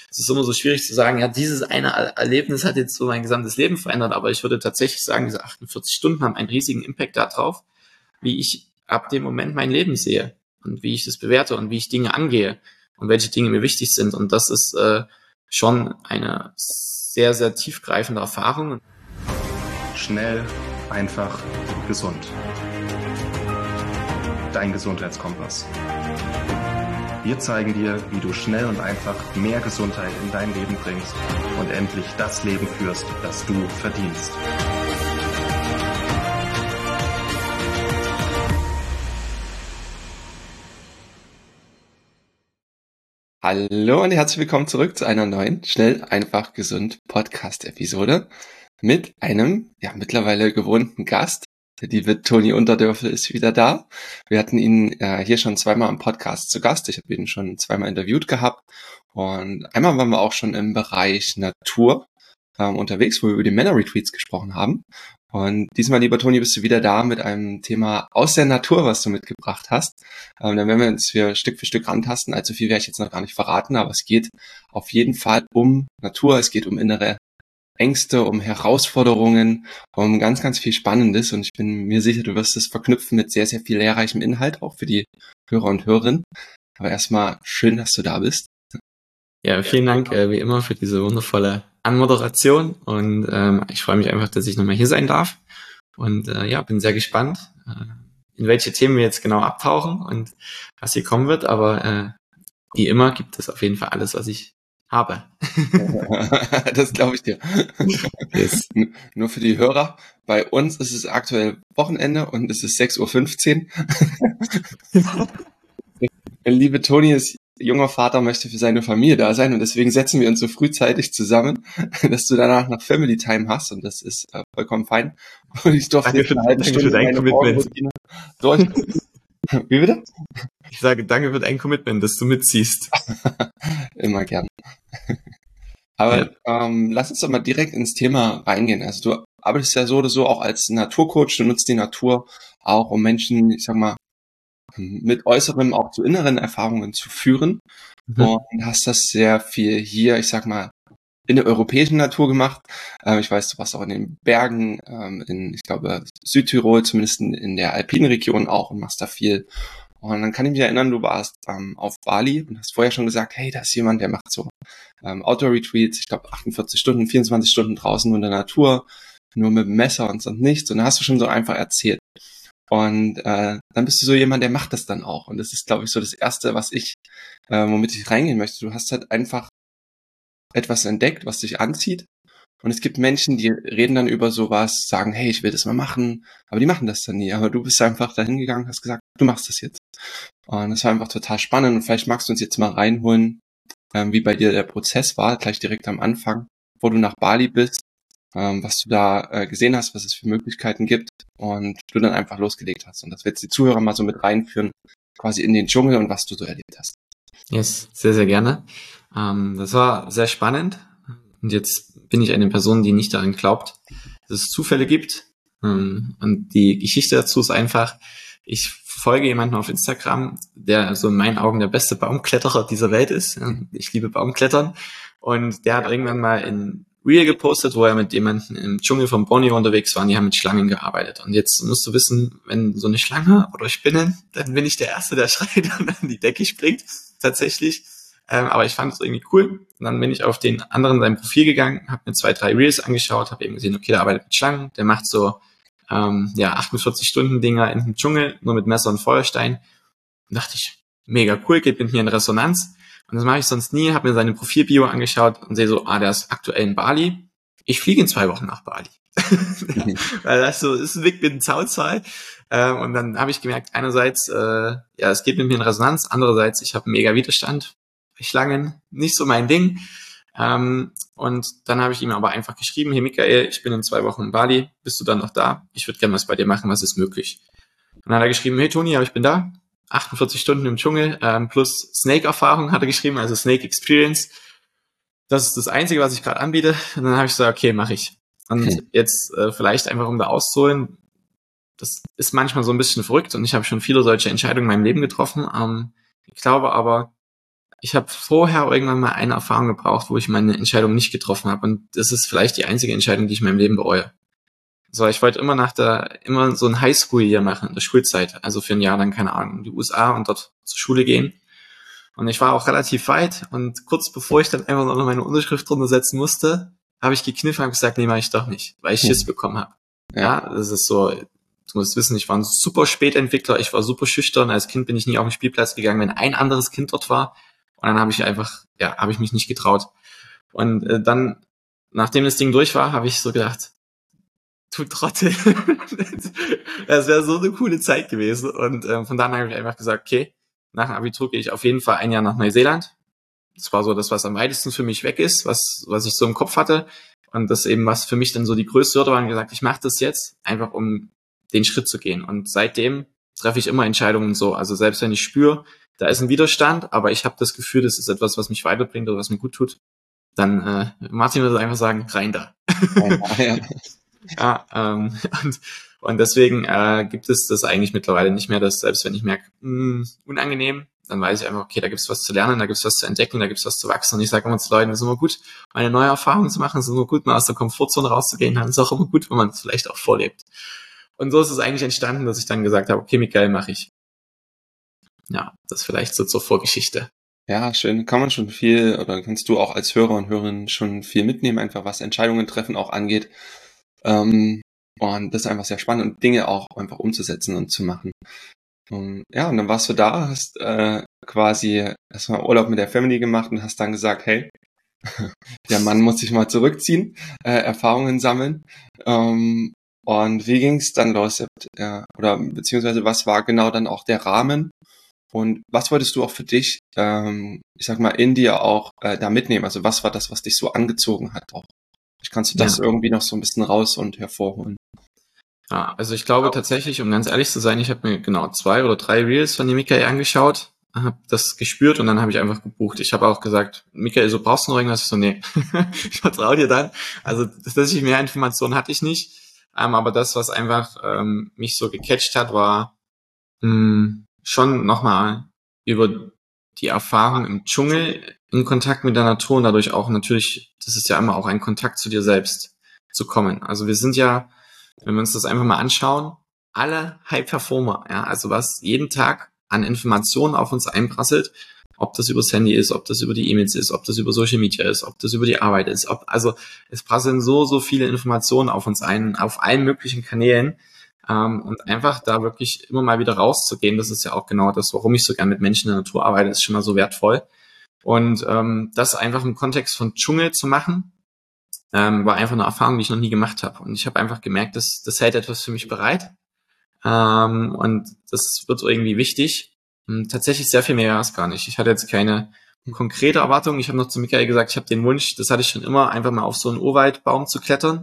es ist immer so schwierig zu sagen, ja, dieses eine Erlebnis hat jetzt so mein gesamtes Leben verändert, aber ich würde tatsächlich sagen, diese 48 Stunden haben einen riesigen Impact darauf, wie ich ab dem Moment mein Leben sehe und wie ich das bewerte und wie ich Dinge angehe und welche Dinge mir wichtig sind. Und das ist schon eine sehr, sehr tiefgreifende Erfahrung. Schnell, einfach, gesund. Dein Gesundheitskompass. Wir zeigen dir, wie du schnell und einfach mehr Gesundheit in dein Leben bringst und endlich das Leben führst, das du verdienst. Hallo und herzlich willkommen zurück zu einer neuen Schnell, einfach, gesund Podcast-Episode mit einem mittlerweile gewohnten Gast. Der liebe Toni Unterdörfel ist wieder da. Wir hatten ihn hier schon zweimal im Podcast zu Gast. Ich habe ihn schon zweimal interviewt gehabt. Und einmal waren wir auch schon im Bereich Natur unterwegs, wo wir über die Männer-Retreats gesprochen haben. Und diesmal, lieber Toni, bist du wieder da mit einem Thema aus der Natur, was du mitgebracht hast. Dann werden wir uns hier Stück für Stück rantasten. Allzu viel werde ich jetzt noch gar nicht verraten, aber es geht auf jeden Fall um Natur, es geht um innere Ängste, um Herausforderungen, um ganz, ganz viel Spannendes. Und ich bin mir sicher, du wirst es verknüpfen mit sehr, sehr viel lehrreichem Inhalt, auch für die Hörer und Hörerinnen. Aber erstmal schön, dass du da bist. Ja, vielen Dank wie immer für diese wundervolle Anmoderation und ich freue mich einfach, dass ich nochmal hier sein darf und bin sehr gespannt, in welche Themen wir jetzt genau abtauchen und was hier kommen wird, aber wie immer gibt es auf jeden Fall alles, was ich habe. Das glaube ich dir. Yes. Nur für die Hörer, bei uns ist es aktuell Wochenende und es ist 6:15 Uhr. Der liebe Toni ist junger Vater, möchte für seine Familie da sein und deswegen setzen wir uns so frühzeitig zusammen, dass du danach noch Family Time hast und das ist vollkommen fein. Und ich durfte Danke für dein Commitment. Durch. Wie bitte? Ich sage danke für dein Commitment, dass du mitziehst. Immer gern. Aber lass uns doch mal direkt ins Thema reingehen. Also du arbeitest ja so oder so auch als Naturcoach, du nutzt die Natur auch, um Menschen, ich sag mal, mit äußeren, auch zu inneren Erfahrungen zu führen. Und hast das sehr viel hier, ich sag mal, in der europäischen Natur gemacht. Ich weiß, du warst auch in den Bergen, in, ich glaube, Südtirol, zumindest in der alpinen Region auch und machst da viel. Und dann kann ich mich erinnern, du warst auf Bali und hast vorher schon gesagt, hey, da ist jemand, der macht so Outdoor-Retreats, ich glaube 48 Stunden, 24 Stunden draußen in der Natur, nur mit dem Messer und sonst nichts. Und dann hast du schon so einfach erzählt. Und dann bist du so jemand, der macht das dann auch. Und das ist, glaube ich, so das Erste, was womit ich reingehen möchte. Du hast halt einfach etwas entdeckt, was dich anzieht. Und es gibt Menschen, die reden dann über sowas, sagen, hey, ich will das mal machen, aber die machen das dann nie. Aber du bist einfach dahin gegangen, hast gesagt, du machst das jetzt. Und das war einfach total spannend. Und vielleicht magst du uns jetzt mal reinholen, wie bei dir der Prozess war, gleich direkt am Anfang, wo du nach Bali bist, was du da gesehen hast, was es für Möglichkeiten gibt und du dann einfach losgelegt hast. Und das wird die Zuhörer mal so mit reinführen, quasi in den Dschungel und was du so erlebt hast. Yes, sehr, sehr gerne. Das war sehr spannend. Und jetzt bin ich eine Person, die nicht daran glaubt, dass es Zufälle gibt. Und die Geschichte dazu ist einfach, ich folge jemanden auf Instagram, der so in meinen Augen der beste Baumkletterer dieser Welt ist. Ich liebe Baumklettern. Und der hat irgendwann mal in Reel gepostet, wo er mit jemandem im Dschungel von Borneo unterwegs war und die haben mit Schlangen gearbeitet. Und jetzt musst du wissen, wenn so eine Schlange oder Spinnen, dann bin ich der Erste, der schreit und an die Decke springt, tatsächlich. Aber ich fand es irgendwie cool. Und dann bin ich auf den anderen sein Profil gegangen, habe mir 2, 3 Reels angeschaut, habe eben gesehen, okay, der arbeitet mit Schlangen, der macht so 48-Stunden-Dinger in dem Dschungel, nur mit Messer und Feuerstein. Und dachte ich, mega cool, geht mit mir in Resonanz. Und das mache ich sonst nie, habe mir seine Profilbio angeschaut und sehe so, der ist aktuell in Bali. Ich fliege in 2 Wochen nach Bali. Weil das so ist ein Weg mit dem Zaunzahl. Und dann habe ich gemerkt, einerseits, es geht mit mir in Resonanz, andererseits, ich habe mega Widerstand. Schlangen, nicht so mein Ding. Und dann habe ich ihm aber einfach geschrieben, hey Michael, ich bin in 2 Wochen in Bali, bist du dann noch da? Ich würde gerne was bei dir machen, was ist möglich? Und dann hat er geschrieben, hey Toni, aber ich bin da. 48 Stunden im Dschungel, plus Snake-Erfahrung hat er geschrieben, also Snake Experience. Das ist das Einzige, was ich gerade anbiete. Und dann habe ich gesagt, okay, mache ich. Und jetzt vielleicht einfach, um da auszuholen, das ist manchmal so ein bisschen verrückt und ich habe schon viele solche Entscheidungen in meinem Leben getroffen. Ich glaube aber, ich habe vorher irgendwann mal eine Erfahrung gebraucht, wo ich meine Entscheidung nicht getroffen habe. Und das ist vielleicht die einzige Entscheidung, die ich in meinem Leben bereue. So, ich wollte immer so ein Highschool-Jahr machen in der Schulzeit. Also für ein Jahr dann, keine Ahnung, in die USA und dort zur Schule gehen. Und ich war auch relativ weit. Und kurz bevor ich dann einfach noch meine Unterschrift drunter setzen musste, habe ich gekniffen und gesagt, nee, mach ich doch nicht, weil ich Schiss bekommen habe. Ja, das ist so, du musst wissen, ich war ein super Spätentwickler, ich war super schüchtern. Als Kind bin ich nie auf den Spielplatz gegangen, wenn ein anderes Kind dort war. Und dann habe ich mich nicht getraut. Und dann, nachdem das Ding durch war, habe ich so gedacht, du Trottel. Das wäre so eine coole Zeit gewesen. Und von daher habe ich einfach gesagt, okay, nach dem Abitur gehe ich auf jeden Fall ein Jahr nach Neuseeland. Das war so das, was am weitesten für mich weg ist, was ich so im Kopf hatte. Und das eben, was für mich dann so die größte Hürde war, und gesagt, ich mache das jetzt, einfach um den Schritt zu gehen. Und seitdem treffe ich immer Entscheidungen so. Also selbst wenn ich spüre, da ist ein Widerstand, aber ich habe das Gefühl, das ist etwas, was mich weiterbringt oder was mir gut tut, dann Martin würde einfach sagen, rein da. Ja. Ja, und deswegen gibt es das eigentlich mittlerweile nicht mehr, dass selbst wenn ich merke, unangenehm, dann weiß ich einfach, okay, da gibt's was zu lernen, da gibt's was zu entdecken, da gibt's was zu wachsen. Und ich sage immer zu Leuten, es ist immer gut, eine neue Erfahrung zu machen, es ist immer gut, mal aus der Komfortzone rauszugehen, dann ist es auch immer gut, wenn man es vielleicht auch vorlebt. Und so ist es eigentlich entstanden, dass ich dann gesagt habe, okay, Michael, mache ich. Ja, das vielleicht so zur Vorgeschichte. Ja, schön. Kann man schon viel, oder kannst du auch als Hörer und Hörerin schon viel mitnehmen, einfach was Entscheidungen treffen auch angeht. Und das ist einfach sehr spannend und Dinge auch einfach umzusetzen und zu machen. Ja, und dann warst du da, hast quasi erstmal Urlaub mit der Family gemacht und hast dann gesagt, hey, der Mann muss sich mal zurückziehen, Erfahrungen sammeln. Und wie ging's dann los? Oder beziehungsweise was war genau dann auch der Rahmen? Und was wolltest du auch für dich, ich sag mal, in dir auch da mitnehmen? Also was war das, was dich so angezogen hat auch? Kannst du das irgendwie noch so ein bisschen raus und hervorholen? Ja, also ich glaube tatsächlich, um ganz ehrlich zu sein, ich habe mir genau 2 oder 3 Reels von dem Michael angeschaut, habe das gespürt und dann habe ich einfach gebucht. Ich habe auch gesagt, Michael, so brauchst du noch irgendwas? Ich so, nee, ich vertraue dir dann. Also tatsächlich mehr Informationen hatte ich nicht. Aber das, was einfach mich so gecatcht hat, war schon nochmal über die Erfahrung im Dschungel in Kontakt mit der Natur und dadurch auch natürlich, das ist ja immer auch ein Kontakt zu dir selbst zu kommen. Also wir sind ja, wenn wir uns das einfach mal anschauen, alle High-Performer, ja, also was jeden Tag an Informationen auf uns einprasselt, ob das übers Handy ist, ob das über die E-Mails ist, ob das über Social Media ist, ob das über die Arbeit ist, also es prasseln so viele Informationen auf uns ein, auf allen möglichen Kanälen, und einfach da wirklich immer mal wieder rauszugehen, das ist ja auch genau das, warum ich so gern mit Menschen in der Natur arbeite, ist schon mal so wertvoll. Und das einfach im Kontext von Dschungel zu machen, war einfach eine Erfahrung, die ich noch nie gemacht habe. Und ich habe einfach gemerkt, das hält etwas für mich bereit. Und das wird irgendwie wichtig. Und tatsächlich sehr viel mehr war es gar nicht. Ich hatte jetzt keine konkrete Erwartung. Ich habe noch zu Michael gesagt, ich habe den Wunsch, das hatte ich schon immer, einfach mal auf so einen Urwaldbaum zu klettern.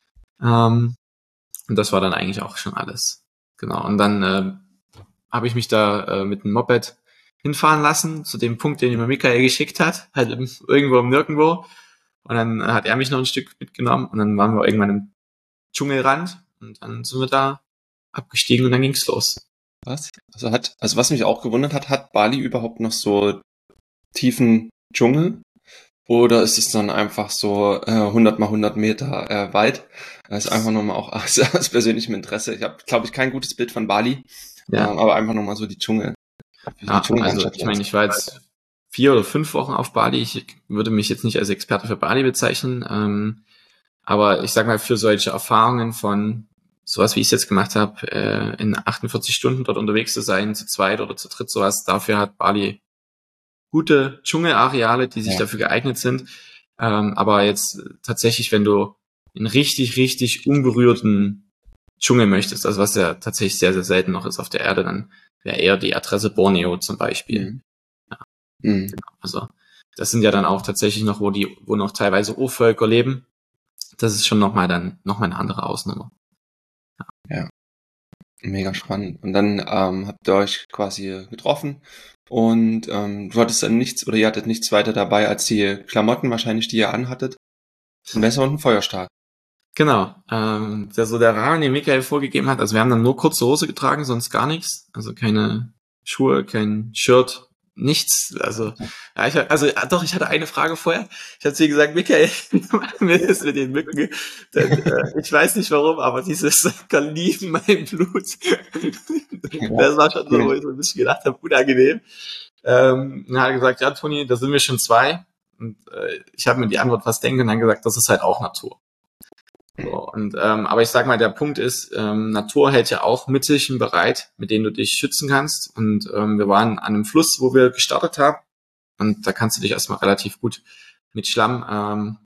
Und das war dann eigentlich auch schon alles. Genau. Und dann habe ich mich da mit einem Moped hinfahren lassen, zu dem Punkt, den mir Michael geschickt hat, halt irgendwo im Nirgendwo. Und dann hat er mich noch ein Stück mitgenommen und dann waren wir irgendwann im Dschungelrand und dann sind wir da abgestiegen und dann ging's los. Was? Also was mich auch gewundert hat Bali überhaupt noch so tiefen Dschungel? Oder ist es dann einfach so 100 mal 100 Meter weit? Das ist einfach nochmal auch aus persönlichem Interesse. Ich habe, glaube ich, kein gutes Bild von Bali, aber einfach nochmal so die Dschungel. Ja, also ich meine, ich war jetzt 4 oder 5 Wochen auf Bali. Ich würde mich jetzt nicht als Experte für Bali bezeichnen, aber ich sag mal, für solche Erfahrungen von sowas, wie ich es jetzt gemacht habe, in 48 Stunden dort unterwegs zu sein, zu zweit oder zu dritt, sowas, dafür hat Bali gute Dschungelareale, die sich dafür geeignet sind. Aber jetzt tatsächlich, wenn du einen richtig unberührten Dschungel möchtest, also was ja tatsächlich sehr selten noch ist auf der Erde, dann wäre eher die Adresse Borneo zum Beispiel. Ja. Genau. Also das sind ja dann auch tatsächlich noch, wo noch teilweise Urvölker leben. Das ist schon nochmal eine andere Hausnummer. Ja. Mega spannend. Und dann habt ihr euch quasi getroffen und du hattest dann nichts oder ihr hattet nichts weiter dabei als die Klamotten wahrscheinlich, die ihr anhattet. Ein Messer und ein Feuerstab. Genau. Der Rahmen, den Michael vorgegeben hat, also wir haben dann nur kurze Hose getragen, sonst gar nichts. Also keine Schuhe, kein Shirt, nichts. Also, ja, ich hatte eine Frage vorher. Ich habe zu ihr gesagt, Michael, wie machen wir das mit den Mücken? Denn, ich weiß nicht warum, aber dieses lieben mein Blut. Das war schon so, wo ich so ein bisschen gedacht habe, unangenehm. Dann hat er gesagt, ja, Toni, da sind wir schon zwei. Und ich habe mir die Antwort fast denken und dann gesagt, das ist halt auch Natur. So, und aber ich sag mal, der Punkt ist, Natur hält ja auch Mittelchen bereit, mit denen du dich schützen kannst. Und wir waren an einem Fluss, wo wir gestartet haben. Und da kannst du dich erstmal relativ gut mit Schlamm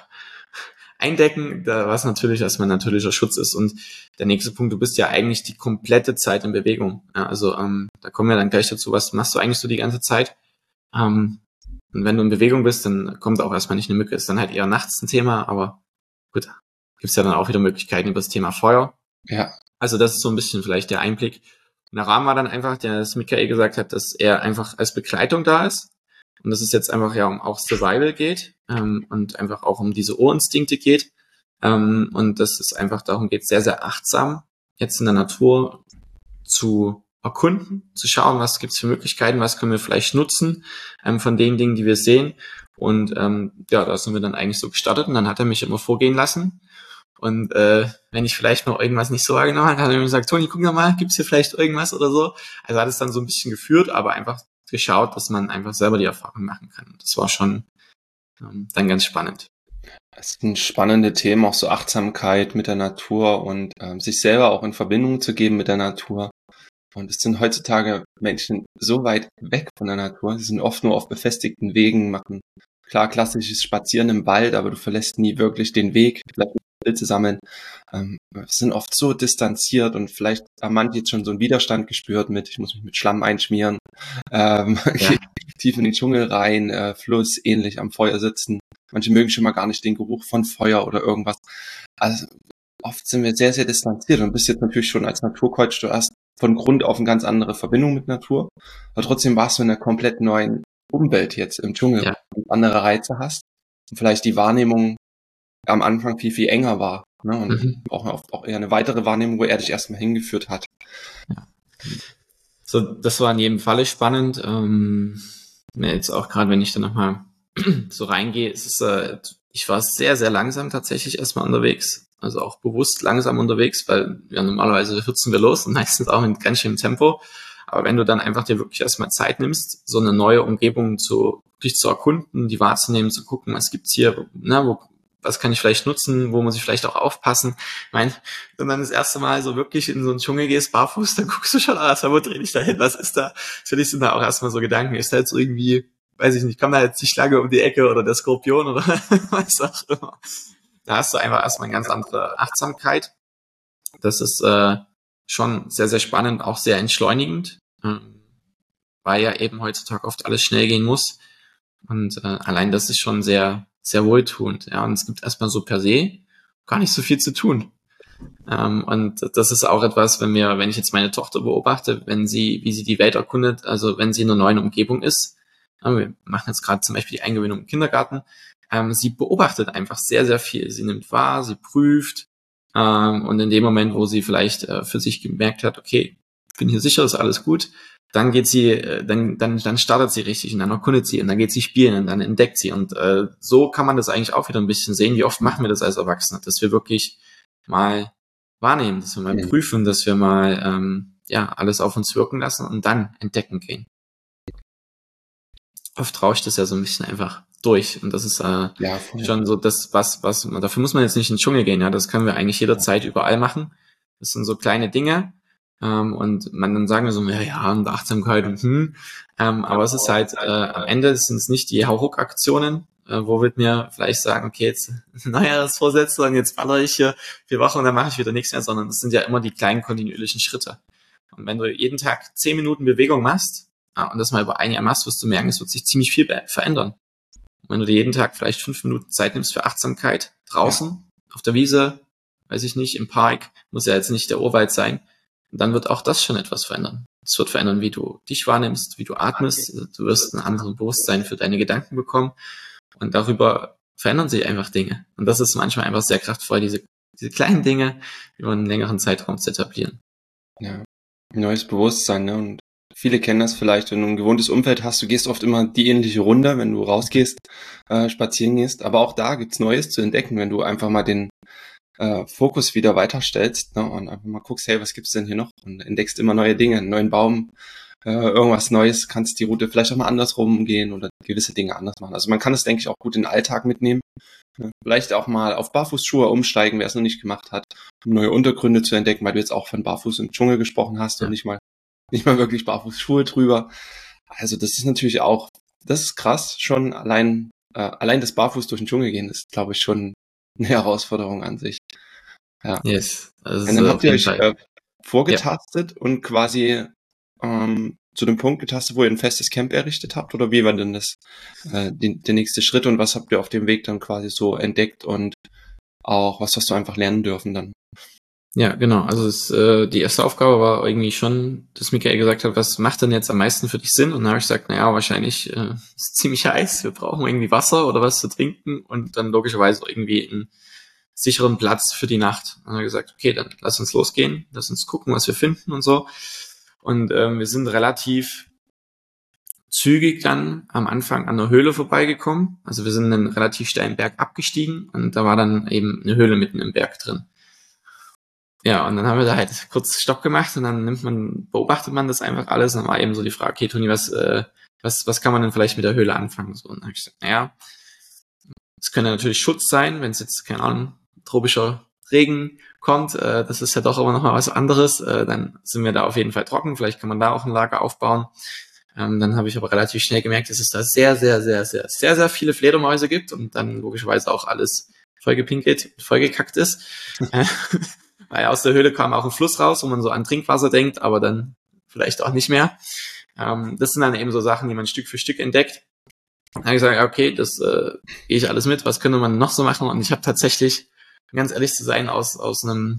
eindecken, was natürlich erstmal natürlicher Schutz ist. Und der nächste Punkt, du bist ja eigentlich die komplette Zeit in Bewegung. Ja, also da kommen wir dann gleich dazu, was machst du eigentlich so die ganze Zeit? Und wenn du in Bewegung bist, dann kommt auch erstmal nicht eine Mücke. Ist dann halt eher nachts ein Thema, aber gut, gibt's ja dann auch wieder Möglichkeiten über das Thema Feuer. Ja. Also das ist so ein bisschen vielleicht der Einblick. Und der Rahmen war dann einfach, dass Michael gesagt hat, dass er einfach als Begleitung da ist. Und dass es jetzt einfach ja um auch Survival geht und einfach auch um diese Urinstinkte geht. Und dass es einfach darum geht, sehr, sehr achtsam jetzt in der Natur zu erkunden, zu schauen, was gibt's für Möglichkeiten, was können wir vielleicht nutzen von den Dingen, die wir sehen. Und da sind wir dann eigentlich so gestartet. Und dann hat er mich immer vorgehen lassen. Und wenn ich vielleicht noch irgendwas nicht so wahrgenommen habe, hat er mir gesagt, Toni, guck doch mal, gibt's hier vielleicht irgendwas oder so. Also hat es dann so ein bisschen geführt, aber einfach geschaut, dass man einfach selber die Erfahrung machen kann. Das war schon dann ganz spannend. Es sind spannende Themen, auch so Achtsamkeit mit der Natur und sich selber auch in Verbindung zu geben mit der Natur. Und es sind heutzutage Menschen so weit weg von der Natur. Sie sind oft nur auf befestigten Wegen, machen klar klassisches Spazieren im Wald, aber du verlässt nie wirklich den Weg, vielleicht Pilze sammeln. Sind oft so distanziert und vielleicht haben manche jetzt schon so einen Widerstand gespürt mit, ich muss mich mit Schlamm einschmieren, tief in den Dschungel rein, Fluss, ähnlich am Feuer sitzen. Manche mögen schon mal gar nicht den Geruch von Feuer oder irgendwas. Also oft sind wir sehr, sehr distanziert und bist jetzt natürlich schon als Naturcoach, du hast von Grund auf eine ganz andere Verbindung mit Natur, aber trotzdem warst du in einer komplett neuen Umwelt jetzt im Dschungel, und andere Reize hast und vielleicht die Wahrnehmung am Anfang viel, viel enger war, ne? Und auch eher eine weitere Wahrnehmung, wo er dich erstmal hingeführt hat. Ja. So, das war in jedem Falle spannend. Jetzt auch gerade, wenn ich da nochmal so reingehe, ich war sehr, sehr langsam tatsächlich erstmal unterwegs. Also auch bewusst langsam unterwegs, weil normalerweise hürzen wir los und meistens auch mit ganz schönem Tempo. Aber wenn du dann einfach dir wirklich erstmal Zeit nimmst, so eine neue Umgebung dich zu erkunden, die wahrzunehmen, zu gucken, was gibt's hier, was kann ich vielleicht nutzen, wo muss ich vielleicht auch aufpassen. Ich meine, wenn man das erste Mal so wirklich in so einen Dschungel gehst, barfuß, dann guckst du schon, wo dreh ich da hin, was ist da? Natürlich sind da auch erstmal so Gedanken, ist da jetzt irgendwie, weiß ich nicht, kommt da jetzt die Schlange um die Ecke oder der Skorpion oder was auch immer. Da hast du einfach erstmal eine ganz andere Achtsamkeit. Das ist schon sehr, sehr spannend, auch sehr entschleunigend, weil ja eben heutzutage oft alles schnell gehen muss. Und allein das ist schon sehr, sehr wohltuend. Ja, und es gibt erstmal so per se gar nicht so viel zu tun. Und das ist auch etwas, wenn ich jetzt meine Tochter beobachte, wie sie die Welt erkundet, also wenn sie in einer neuen Umgebung ist, wir machen jetzt gerade zum Beispiel die Eingewöhnung im Kindergarten, sie beobachtet einfach sehr, sehr viel. Sie nimmt wahr, sie prüft, und in dem Moment, wo sie vielleicht für sich gemerkt hat, okay, ich bin hier sicher, ist alles gut, dann geht sie, dann startet sie richtig und dann erkundet sie und dann geht sie spielen und dann entdeckt sie. Und so kann man das eigentlich auch wieder ein bisschen sehen. Wie oft machen wir das als Erwachsene, dass wir wirklich mal wahrnehmen, dass wir mal prüfen, dass wir mal alles auf uns wirken lassen und dann entdecken gehen. Oft rauscht es ja so ein bisschen einfach durch und das ist schon so das, was dafür muss man jetzt nicht in den Dschungel gehen, ja, das können wir eigentlich jederzeit überall machen. Das sind so kleine Dinge. Und dann sagen wir so, und Achtsamkeit und aber es ist halt, am Ende sind es nicht die Hauruck-Aktionen, wo wir mir vielleicht sagen, okay, jetzt Neujahrsvorsätze und jetzt ballere ich hier 4 Wochen und dann mache ich wieder nichts mehr, sondern das sind ja immer die kleinen kontinuierlichen Schritte. Und wenn du jeden Tag 10 Minuten Bewegung machst, und das mal über ein Jahr machst, wirst du merken, es wird sich ziemlich viel verändern. Und wenn du dir jeden Tag vielleicht 5 Minuten Zeit nimmst für Achtsamkeit, draußen, auf der Wiese, weiß ich nicht, im Park, muss ja jetzt nicht der Urwald sein, dann wird auch das schon etwas verändern. Es wird verändern, wie du dich wahrnimmst, wie du atmest. Du wirst ein anderes Bewusstsein für deine Gedanken bekommen. Und darüber verändern sich einfach Dinge. Und das ist manchmal einfach sehr kraftvoll, diese kleinen Dinge über einen längeren Zeitraum zu etablieren. Ja, neues Bewusstsein, ne? Und viele kennen das vielleicht, wenn du ein gewohntes Umfeld hast, du gehst oft immer die ähnliche Runde, wenn du rausgehst, spazieren gehst. Aber auch da gibt's Neues zu entdecken, wenn du einfach mal den Fokus wieder weiterstellst, ne, und einfach mal guckst, hey, was gibt's denn hier noch? Und entdeckst immer neue Dinge, einen neuen Baum, irgendwas Neues, kannst die Route vielleicht auch mal andersrum gehen oder gewisse Dinge anders machen. Also man kann es, denke ich, auch gut in den Alltag mitnehmen. Ne? Vielleicht auch mal auf Barfußschuhe umsteigen, wer es noch nicht gemacht hat, um neue Untergründe zu entdecken, weil du jetzt auch von Barfuß im Dschungel gesprochen hast und nicht mal wirklich Barfußschuhe drüber. Also das ist natürlich auch, das ist krass, schon allein das Barfuß durch den Dschungel gehen ist, glaube ich, schon eine Herausforderung an sich. Ja. Yes. Also Und dann auf habt ihr jeden euch Fall. vorgetastet und quasi zu dem Punkt getastet, wo ihr ein festes Camp errichtet habt? Oder wie war denn das der nächste Schritt und was habt ihr auf dem Weg dann quasi so entdeckt und auch was hast du einfach lernen dürfen dann? Ja, genau. Also die erste Aufgabe war irgendwie schon, dass Michael gesagt hat, was macht denn jetzt am meisten für dich Sinn? Und dann habe ich gesagt, naja, wahrscheinlich ist ziemlich heiß. Wir brauchen irgendwie Wasser oder was zu trinken und dann logischerweise irgendwie einen sicheren Platz für die Nacht. Und dann habe ich gesagt, okay, dann lass uns losgehen, lass uns gucken, was wir finden und so. Und wir sind relativ zügig dann am Anfang an der Höhle vorbeigekommen. Also wir sind einen relativ steilen Berg abgestiegen und da war dann eben eine Höhle mitten im Berg drin. Ja, und dann haben wir da halt kurz Stopp gemacht und dann beobachtet man das einfach alles. Und dann war eben so die Frage, okay, Toni, was kann man denn vielleicht mit der Höhle anfangen? So, und dann habe ich gesagt, naja, es könnte natürlich Schutz sein, wenn es jetzt, keine Ahnung, tropischer Regen kommt. Das ist ja doch aber nochmal was anderes. Dann sind wir da auf jeden Fall trocken. Vielleicht kann man da auch ein Lager aufbauen. Dann habe ich aber relativ schnell gemerkt, dass es da sehr, sehr, sehr, sehr, sehr, sehr viele Fledermäuse gibt und dann logischerweise auch alles vollgepinkelt, vollgekackt ist. Weil aus der Höhle kam auch ein Fluss raus, wo man so an Trinkwasser denkt, aber dann vielleicht auch nicht mehr. Das sind dann eben so Sachen, die man Stück für Stück entdeckt. Dann habe ich gesagt, okay, das gehe ich alles mit, was könnte man noch so machen? Und ich habe tatsächlich, um ganz ehrlich zu sein, aus einem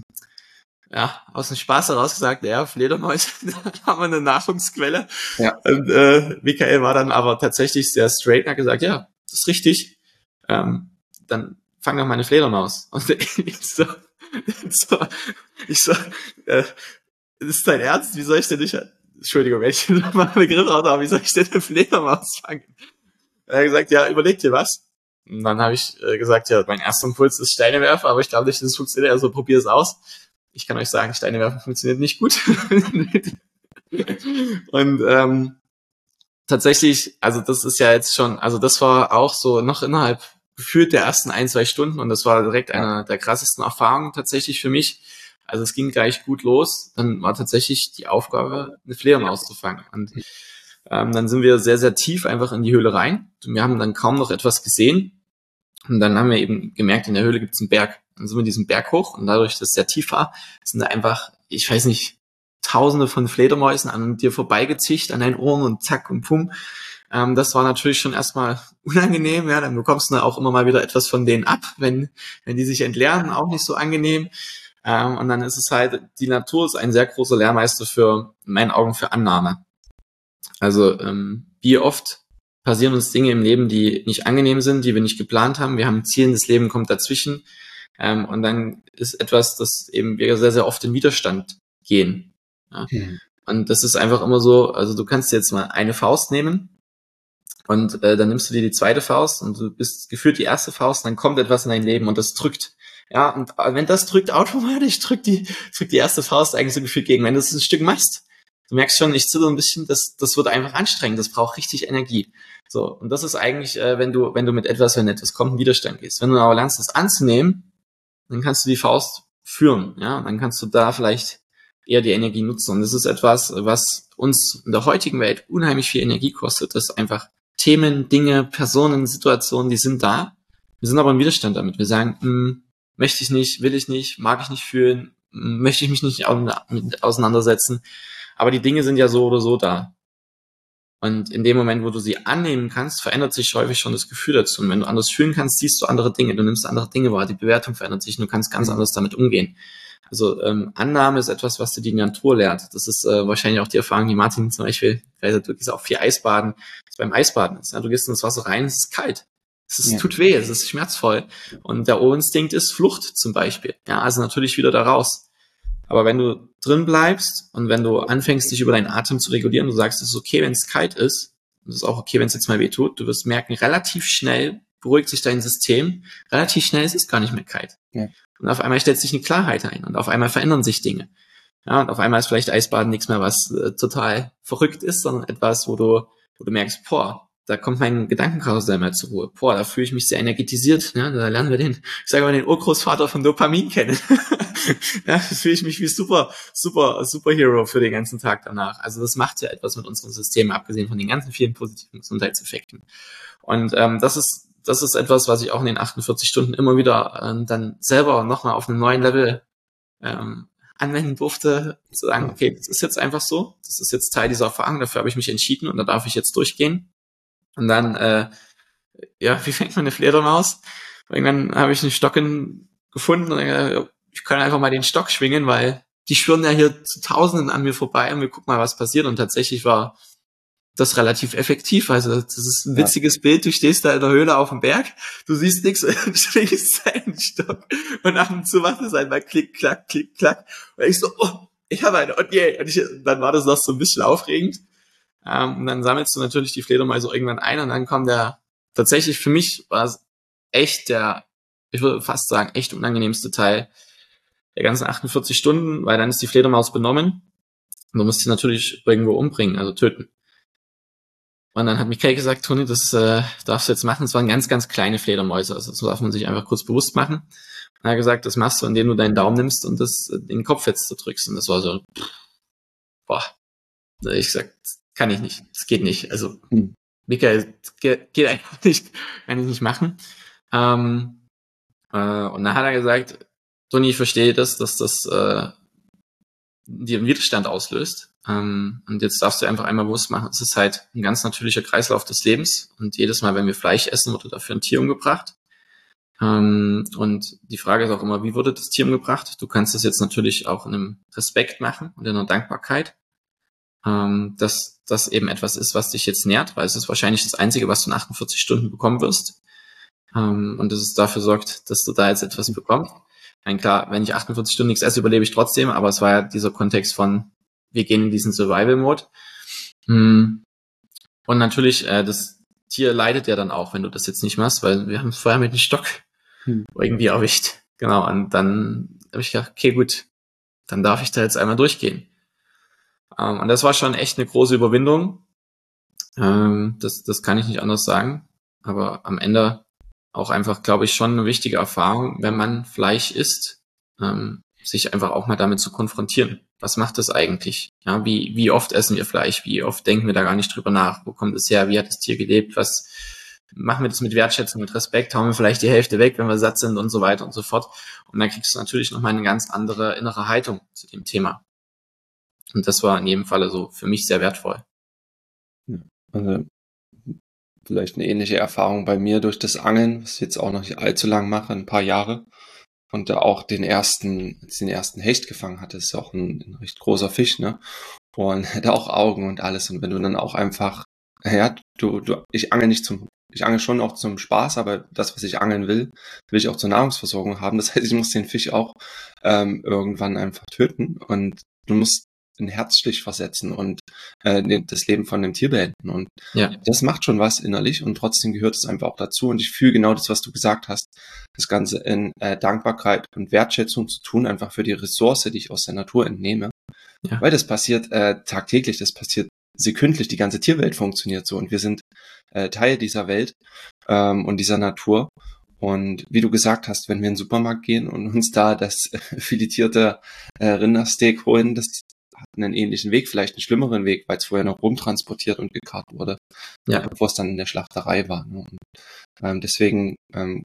Spaß heraus gesagt, ja, Fledermäuse, da haben wir eine Nahrungsquelle. Ja. Und Michael war dann aber tatsächlich sehr straight und hat gesagt, ja, das ist richtig. Dann fang doch mal eine Fledermaus. Und ich so, das ist dein Ernst? Wie soll ich denn nicht, Entschuldigung, wenn ich mal einen Begriff raus habe, wie soll ich denn eine Fledermaus fangen? Er hat gesagt, ja, überleg dir was. Und dann habe ich gesagt, ja, mein erster Impuls ist Steine werfen, aber ich glaube nicht, dass es funktioniert, also probier es aus. Ich kann euch sagen, Steine werfen funktioniert nicht gut. Und tatsächlich, also das ist ja jetzt schon, also das war auch so noch innerhalb gefühlt der ersten 1-2 Stunden und das war direkt eine der krassesten Erfahrungen tatsächlich für mich. Also es ging gleich gut los. Dann war tatsächlich die Aufgabe, eine Fledermaus zu fangen. Und dann sind wir sehr, sehr tief einfach in die Höhle rein. Und wir haben dann kaum noch etwas gesehen. Und dann haben wir eben gemerkt, in der Höhle gibt es einen Berg. Dann sind wir diesen Berg hoch und dadurch, dass es sehr tief war, sind da einfach, ich weiß nicht, Tausende von Fledermäusen an dir vorbeigezischt, an deinen Ohren und zack und pum. Das war natürlich schon erstmal unangenehm, ja, dann bekommst du auch immer mal wieder etwas von denen ab, wenn die sich entleeren, auch nicht so angenehm. Und dann ist es halt, die Natur ist ein sehr großer Lehrmeister in meinen Augen für Annahme. Also wie oft passieren uns Dinge im Leben, die nicht angenehm sind, die wir nicht geplant haben. Wir haben ein Ziel, das Leben kommt dazwischen. Und dann ist etwas, das eben wir sehr, sehr oft in Widerstand gehen. Ja. Und das ist einfach immer so, also du kannst jetzt mal eine Faust nehmen und dann nimmst du dir die zweite Faust und du bist gefühlt die erste Faust, dann kommt etwas in dein Leben und das drückt. Ja, und wenn das drückt, automatisch drückt die erste Faust eigentlich so gefühlt gegen. Wenn du das ein Stück machst, du merkst schon, ich zittere ein bisschen, das wird einfach anstrengend, das braucht richtig Energie. So, und das ist eigentlich, wenn du mit etwas, wenn etwas kommt, in Widerstand gehst. Wenn du aber lernst, das anzunehmen, dann kannst du die Faust führen, ja, und dann kannst du da vielleicht eher die Energie nutzen. Und das ist etwas, was uns in der heutigen Welt unheimlich viel Energie kostet. Das ist einfach Themen, Dinge, Personen, Situationen, die sind da. Wir sind aber im Widerstand damit. Wir sagen, möchte ich nicht, will ich nicht, mag ich nicht fühlen, möchte ich mich nicht mit auseinandersetzen. Aber die Dinge sind ja so oder so da. Und in dem Moment, wo du sie annehmen kannst, verändert sich häufig schon das Gefühl dazu. Und wenn du anders fühlen kannst, siehst du andere Dinge. Du nimmst andere Dinge wahr. Die Bewertung verändert sich und du kannst ganz anders damit umgehen. Also Annahme ist etwas, was dir die Natur lehrt. Das ist wahrscheinlich auch die Erfahrung, die Martin zum Beispiel, du gehst auch viel Eisbaden, das beim Eisbaden ist. Ja? Du gehst ins Wasser rein, es ist kalt. Tut weh, es ist schmerzvoll. Und der Urinstinkt ist Flucht zum Beispiel. Ja, also natürlich wieder da raus. Aber wenn du drin bleibst und wenn du anfängst, dich über deinen Atem zu regulieren, du sagst, es ist okay, wenn es kalt ist, es ist auch okay, wenn es jetzt mal weh tut, du wirst merken, relativ schnell beruhigt sich dein System, relativ schnell ist es gar nicht mehr kalt. Ja. Und auf einmal stellt sich eine Klarheit ein und auf einmal verändern sich Dinge. Ja, und auf einmal ist vielleicht Eisbaden nichts mehr, was total verrückt ist, sondern etwas, wo du merkst, boah, da kommt mein Gedankenkarussell mal zur Ruhe. Boah, da fühle ich mich sehr energetisiert. Ne? Da lernen wir ich sage mal, den Urgroßvater von Dopamin kennen. Ja, da fühle ich mich wie Superhero für den ganzen Tag danach. Also das macht ja etwas mit unserem System, abgesehen von den ganzen vielen positiven Gesundheitseffekten. Und das ist etwas, was ich auch in den 48 Stunden immer wieder dann selber nochmal auf einem neuen Level anwenden durfte, zu sagen, okay, das ist jetzt einfach so, das ist jetzt Teil dieser Erfahrung, dafür habe ich mich entschieden und da darf ich jetzt durchgehen. Und dann, wie fängt man eine Fledermaus? Irgendwann habe ich einen Stock gefunden und ich kann einfach mal den Stock schwingen, weil die schwirren ja hier zu Tausenden an mir vorbei und wir gucken mal, was passiert. Und tatsächlich war das relativ effektiv. Also das ist ein witziges Bild. Du stehst da in der Höhle auf dem Berg, du siehst nichts und schwingst deinen Stock und ab und zu macht es einmal klick, klack, klick, klack. Und ich so, oh, ich habe eine. Und yeah. Und dann war das noch so ein bisschen aufregend. Und dann sammelst du natürlich die Fledermäuse irgendwann ein und dann kommt tatsächlich für mich war es echt ich würde fast sagen, echt unangenehmste Teil der ganzen 48 Stunden, weil dann ist die Fledermaus benommen und du musst sie natürlich irgendwo umbringen, also töten. Und dann hat Michael gesagt, Toni, das darfst du jetzt machen. Es waren ganz, ganz kleine Fledermäuse, also das darf man sich einfach kurz bewusst machen. Und er hat gesagt, das machst du, indem du deinen Daumen nimmst und den Kopf jetzt so drückst. Und das war so, boah. Ich gesagt, kann ich nicht, das geht nicht. Also Michael, geht einfach nicht, kann ich nicht machen. Und dann hat er gesagt, Toni, ich verstehe das, dass das dir einen Widerstand auslöst. Und jetzt darfst du einfach einmal bewusst machen, es ist halt ein ganz natürlicher Kreislauf des Lebens. Und jedes Mal, wenn wir Fleisch essen, wurde dafür ein Tier umgebracht. Und die Frage ist auch immer, wie wurde das Tier umgebracht? Du kannst das jetzt natürlich auch in einem Respekt machen und in einer Dankbarkeit, dass das eben etwas ist, was dich jetzt nährt, weil es ist wahrscheinlich das Einzige, was du in 48 Stunden bekommen wirst. Und dass es dafür sorgt, dass du da jetzt etwas bekommst. Nein, klar, wenn ich 48 Stunden nichts esse, überlebe ich trotzdem, aber es war ja dieser Kontext von, wir gehen in diesen Survival-Mode. Und natürlich, das Tier leidet ja dann auch, wenn du das jetzt nicht machst, weil wir haben es vorher mit dem Stock irgendwie erwischt. Genau, und dann habe ich gedacht, okay, gut, dann darf ich da jetzt einmal durchgehen. Und das war schon echt eine große Überwindung. Das kann ich nicht anders sagen. Aber am Ende auch einfach, glaube ich, schon eine wichtige Erfahrung, wenn man Fleisch isst, sich einfach auch mal damit zu konfrontieren. Was macht das eigentlich? Ja, wie oft essen wir Fleisch? Wie oft denken wir da gar nicht drüber nach? Wo kommt es her? Wie hat das Tier gelebt? Was machen wir das mit Wertschätzung, mit Respekt? Hauen wir vielleicht die Hälfte weg, wenn wir satt sind und so weiter und so fort? Und dann kriegst du natürlich nochmal eine ganz andere innere Haltung zu dem Thema. Und das war in jedem Falle so für mich sehr wertvoll. Ja, also vielleicht eine ähnliche Erfahrung bei mir durch das Angeln, was ich jetzt auch noch nicht allzu lang mache, ein paar Jahre. Und da auch den ersten Hecht gefangen hatte, ist ja auch ein recht großer Fisch, ne? Und hat auch Augen und alles. Und wenn du dann auch einfach, ich angel schon auch zum Spaß, aber das, was ich angeln will ich auch zur Nahrungsversorgung haben. Das heißt, ich muss den Fisch auch irgendwann einfach töten und du musst einen Herzstich versetzen und das Leben von dem Tier beenden. Und das macht schon was innerlich und trotzdem gehört es einfach auch dazu. Und ich fühle genau das, was du gesagt hast, das Ganze in Dankbarkeit und Wertschätzung zu tun, einfach für die Ressource, die ich aus der Natur entnehme. Ja. Weil das passiert tagtäglich, das passiert sekündlich, die ganze Tierwelt funktioniert so und wir sind Teil dieser Welt und dieser Natur. Und wie du gesagt hast, wenn wir in den Supermarkt gehen und uns da das filetierte Rindersteak holen, das hat einen ähnlichen Weg, vielleicht einen schlimmeren Weg, weil es vorher noch rumtransportiert und gekarrt wurde, bevor es dann in der Schlachterei war. Ne? Und, deswegen,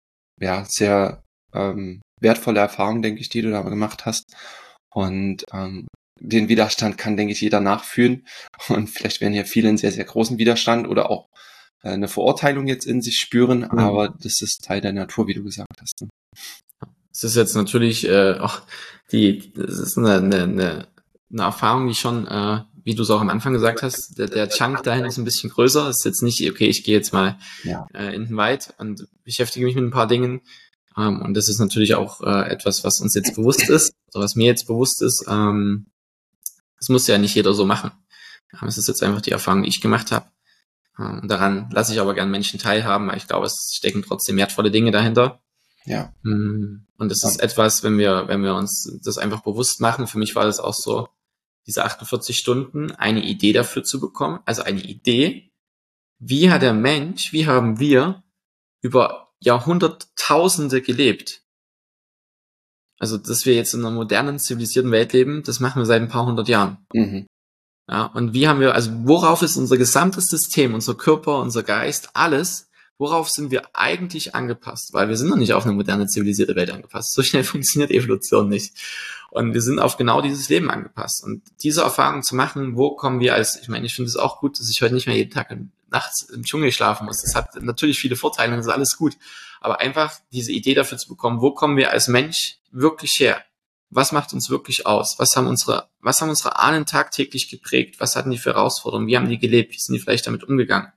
sehr wertvolle Erfahrung, denke ich, die du da gemacht hast. Und den Widerstand kann, denke ich, jeder nachfühlen. Und vielleicht werden hier viele einen sehr, sehr großen Widerstand oder auch eine Verurteilung jetzt in sich spüren, aber das ist Teil der Natur, wie du gesagt hast. Ne? Es ist jetzt natürlich auch das ist eine Erfahrung, die schon, wie du es auch am Anfang gesagt hast, der Chunk dahin ist ein bisschen größer. Es ist jetzt nicht, okay, ich gehe jetzt mal in den Wald und beschäftige mich mit ein paar Dingen. Und das ist natürlich auch etwas, was uns jetzt bewusst ist. Also was mir jetzt bewusst ist, das muss ja nicht jeder so machen. Es ist jetzt einfach die Erfahrung, die ich gemacht habe. Daran lasse ich aber gern Menschen teilhaben, weil ich glaube, es stecken trotzdem wertvolle Dinge dahinter. Ja. Und das ist etwas, wenn wir uns das einfach bewusst machen. Für mich war das auch so, diese 48 Stunden, eine Idee dafür zu bekommen. Also eine Idee, wie haben wir über Jahrhunderttausende gelebt? Also, dass wir jetzt in einer modernen, zivilisierten Welt leben, das machen wir seit ein paar hundert Jahren. Mhm. Ja, und wie haben wir, also worauf ist unser gesamtes System, unser Körper, unser Geist, alles, worauf sind wir eigentlich angepasst? Weil wir sind noch nicht auf eine moderne, zivilisierte Welt angepasst. So schnell funktioniert Evolution nicht. Und wir sind auf genau dieses Leben angepasst. Und diese Erfahrung zu machen, wo kommen wir ich finde es auch gut, dass ich heute nicht mehr jeden Tag nachts im Dschungel schlafen muss. Das hat natürlich viele Vorteile und das ist alles gut. Aber einfach diese Idee dafür zu bekommen, wo kommen wir als Mensch wirklich her? Was macht uns wirklich aus? Was haben unsere Ahnen tagtäglich geprägt? Was hatten die für Herausforderungen? Wie haben die gelebt? Wie sind die vielleicht damit umgegangen?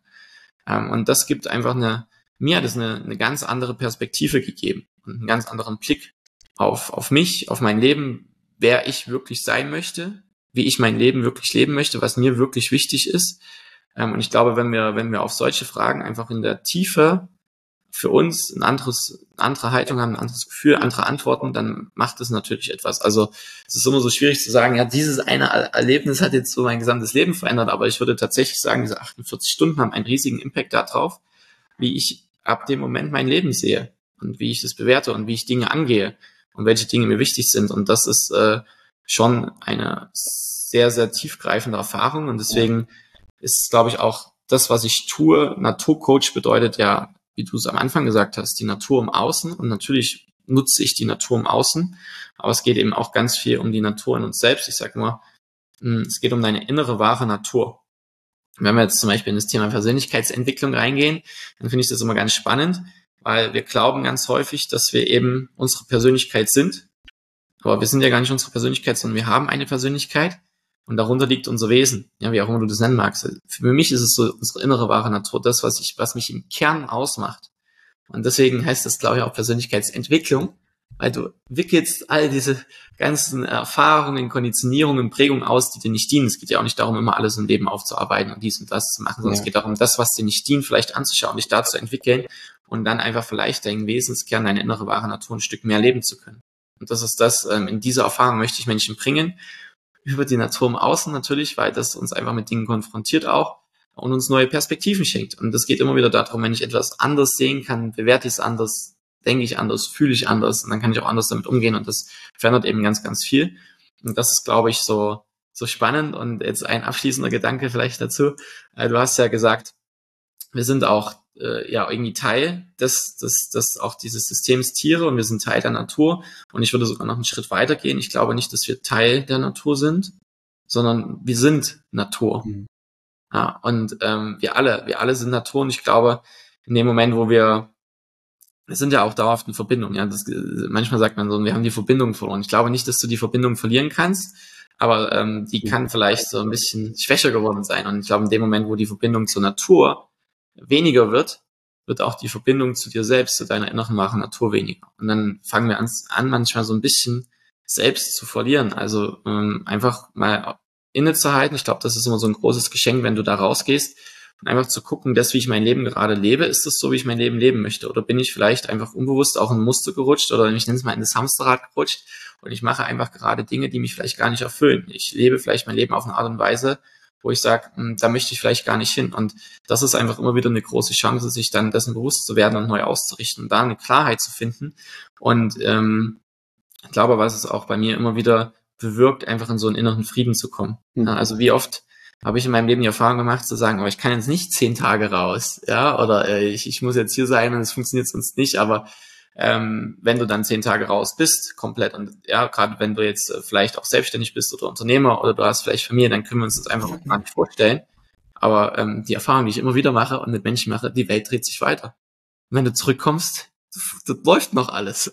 Und das gibt einfach mir hat es eine ganz andere Perspektive gegeben und einen ganz anderen Blick auf mich, auf mein Leben, wer ich wirklich sein möchte, wie ich mein Leben wirklich leben möchte, was mir wirklich wichtig ist. Und ich glaube, wenn wir auf solche Fragen einfach in der Tiefe für uns eine andere Haltung haben, ein anderes Gefühl, andere Antworten, dann macht es natürlich etwas. Also es ist immer so schwierig zu sagen, ja, dieses eine Erlebnis hat jetzt so mein gesamtes Leben verändert, aber ich würde tatsächlich sagen, diese 48 Stunden haben einen riesigen Impact darauf, wie ich ab dem Moment mein Leben sehe und wie ich das bewerte und wie ich Dinge angehe und welche Dinge mir wichtig sind. Und das ist schon eine sehr, sehr tiefgreifende Erfahrung und deswegen ist, glaube ich, auch das, was ich tue, Naturcoach bedeutet ja, wie du es am Anfang gesagt hast, die Natur im Außen und natürlich nutze ich die Natur im Außen, aber es geht eben auch ganz viel um die Natur in uns selbst. Ich sage nur, es geht um deine innere, wahre Natur. Wenn wir jetzt zum Beispiel in das Thema Persönlichkeitsentwicklung reingehen, dann finde ich das immer ganz spannend, weil wir glauben ganz häufig, dass wir eben unsere Persönlichkeit sind, aber wir sind ja gar nicht unsere Persönlichkeit, sondern wir haben eine Persönlichkeit und darunter liegt unser Wesen, ja, wie auch immer du das nennen magst. Für mich ist es so unsere innere wahre Natur, das, was mich im Kern ausmacht. Und deswegen heißt das, glaube ich, auch Persönlichkeitsentwicklung, weil du wickelst all diese ganzen Erfahrungen, Konditionierungen, Prägungen aus, die dir nicht dienen. Es geht ja auch nicht darum, immer alles im Leben aufzuarbeiten und dies und das zu machen, sondern es geht darum, das, was dir nicht dient, vielleicht anzuschauen, dich da zu entwickeln und dann einfach vielleicht deinen Wesenskern, deine innere wahre Natur ein Stück mehr leben zu können. Und das ist das, in dieser Erfahrung möchte ich Menschen bringen, über die Natur im Außen natürlich, weil das uns einfach mit Dingen konfrontiert auch und uns neue Perspektiven schenkt. Und das geht immer wieder darum, wenn ich etwas anders sehen kann, bewerte ich es anders, denke ich anders, fühle ich anders und dann kann ich auch anders damit umgehen und das verändert eben ganz, ganz viel. Und das ist, glaube ich, so spannend. Und jetzt ein abschließender Gedanke vielleicht dazu. Du hast ja gesagt, wir sind auch irgendwie Teil des auch dieses Systems Tiere und wir sind Teil der Natur. Und ich würde sogar noch einen Schritt weiter gehen. Ich glaube nicht, dass wir Teil der Natur sind, sondern wir sind Natur. Mhm. Ja, und wir alle sind Natur und ich glaube, in dem Moment, wo wir sind ja auch dauerhaft in Verbindung. Ja, manchmal sagt man so, wir haben die Verbindung verloren. Ich glaube nicht, dass du die Verbindung verlieren kannst, aber die kann vielleicht so ein bisschen schwächer geworden sein. Und ich glaube, in dem Moment, wo die Verbindung zur Natur weniger wird auch die Verbindung zu dir selbst, zu deiner inneren wahren Natur weniger. Und dann fangen wir an manchmal so ein bisschen selbst zu verlieren. Also einfach mal innezuhalten. Ich glaube, das ist immer so ein großes Geschenk, wenn du da rausgehst und einfach zu gucken, das, wie ich mein Leben gerade lebe, ist das so, wie ich mein Leben leben möchte? Oder bin ich vielleicht einfach unbewusst auch in ein Muster gerutscht oder ich nenne es mal in das Hamsterrad gerutscht und ich mache einfach gerade Dinge, die mich vielleicht gar nicht erfüllen. Ich lebe vielleicht mein Leben auf eine Art und Weise, wo ich sage, da möchte ich vielleicht gar nicht hin. Und das ist einfach immer wieder eine große Chance, sich dann dessen bewusst zu werden und neu auszurichten und da eine Klarheit zu finden. Und ich glaube, was es auch bei mir immer wieder bewirkt, einfach in so einen inneren Frieden zu kommen. Mhm. Also wie oft habe ich in meinem Leben die Erfahrung gemacht, zu sagen, aber ich kann jetzt nicht 10 Tage raus, ja, oder ich muss jetzt hier sein und es funktioniert sonst nicht, aber wenn du dann 10 Tage raus bist, komplett, und ja, gerade wenn du jetzt vielleicht auch selbstständig bist oder Unternehmer oder du hast vielleicht Familie, dann können wir uns das einfach gar nicht vorstellen. Aber die Erfahrung, die ich immer wieder mache und mit Menschen mache, die Welt dreht sich weiter. Und wenn du zurückkommst, das läuft noch alles.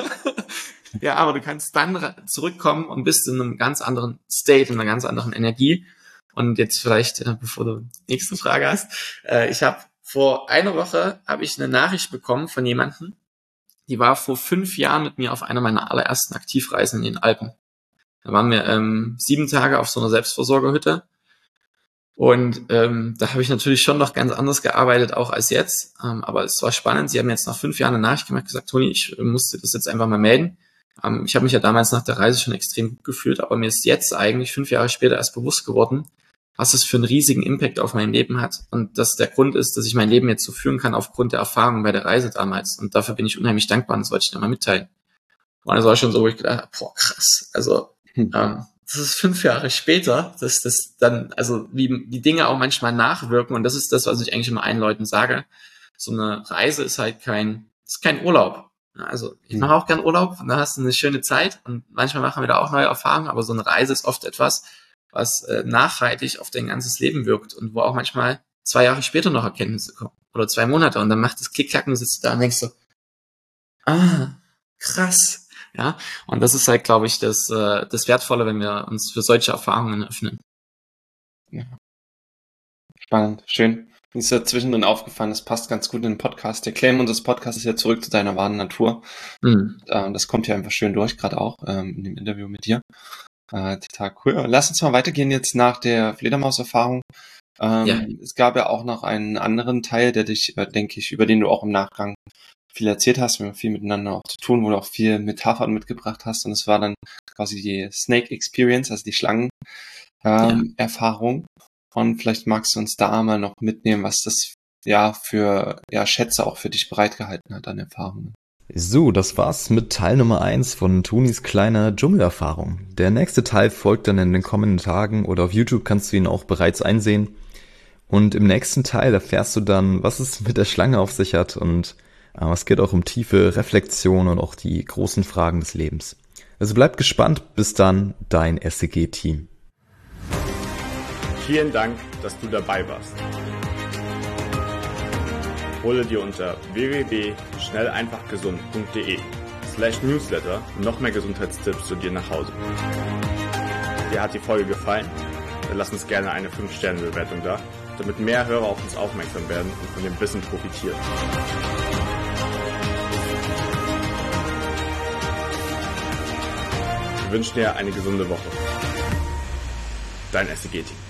Ja, aber du kannst dann zurückkommen und bist in einem ganz anderen State, in einer ganz anderen Energie. Und jetzt vielleicht, bevor du die nächste Frage hast, ich habe vor einer Woche eine Nachricht bekommen von jemandem, die war vor 5 Jahren mit mir auf einer meiner allerersten Aktivreisen in den Alpen. Da waren wir 7 Tage auf so einer Selbstversorgerhütte. Und da habe ich natürlich schon noch ganz anders gearbeitet, auch als jetzt. Aber es war spannend. Sie haben jetzt nach 5 Jahren eine Nachricht gemacht, gesagt, Toni, ich musste das jetzt einfach mal melden. Ich habe mich ja damals nach der Reise schon extrem gut gefühlt, aber mir ist jetzt eigentlich 5 Jahre später erst bewusst geworden, was es für einen riesigen Impact auf mein Leben hat. Und dass der Grund ist, dass ich mein Leben jetzt so führen kann aufgrund der Erfahrung bei der Reise damals. Und dafür bin ich unheimlich dankbar und das wollte ich dir mal mitteilen. Und das war schon so, wo ich gedacht habe, boah, krass. Also das ist 5 Jahre später, dass das dann, also wie die Dinge auch manchmal nachwirken. Und das ist das, was ich eigentlich immer allen Leuten sage. So eine Reise ist halt kein Urlaub. Also ich mache auch gern Urlaub und da hast du eine schöne Zeit und manchmal machen wir da auch neue Erfahrungen, aber so eine Reise ist oft etwas, was nachhaltig auf dein ganzes Leben wirkt und wo auch manchmal 2 Jahre später noch Erkenntnisse kommen oder 2 Monate und dann macht es Klick-Klack und du sitzt da und denkst so, krass. Ja, und das ist halt, glaube ich, das Wertvolle, wenn wir uns für solche Erfahrungen öffnen. Ja. Spannend, schön. Mir ist ja zwischendrin aufgefallen, das passt ganz gut in den Podcast. Der Claim unseres Podcasts ist ja zurück zu deiner wahren Natur. Das kommt ja einfach schön durch, gerade auch in dem Interview mit dir. Total cool. Lass uns mal weitergehen jetzt nach der Fledermaus-Erfahrung. Es gab ja auch noch einen anderen Teil, der dich, denke ich, über den du auch im Nachgang viel erzählt hast. Wir haben viel miteinander auch zu tun, wo du auch viel Metaphern mitgebracht hast. Und es war dann quasi die Snake Experience, also die Schlangen-Erfahrung. Und vielleicht magst du uns da mal noch mitnehmen, was das für Schätze auch für dich bereitgehalten hat an Erfahrungen. So, das war's mit Teil Nummer 1 von Tonis kleiner Dschungelerfahrung. Der nächste Teil folgt dann in den kommenden Tagen oder auf YouTube kannst du ihn auch bereits einsehen. Und im nächsten Teil erfährst du dann, was es mit der Schlange auf sich hat und es geht auch um tiefe Reflexion und auch die großen Fragen des Lebens. Also bleib gespannt, bis dann, dein SEG-Team. Vielen Dank, dass du dabei warst. Hole dir unter www.schnelleinfachgesund.de/newsletter noch mehr Gesundheitstipps zu dir nach Hause. Dir hat die Folge gefallen? Dann lass uns gerne eine 5-Sterne-Bewertung da, damit mehr Hörer auf uns aufmerksam werden und von dem Wissen profitieren. Wir wünschen dir eine gesunde Woche. Dein SEG-Team.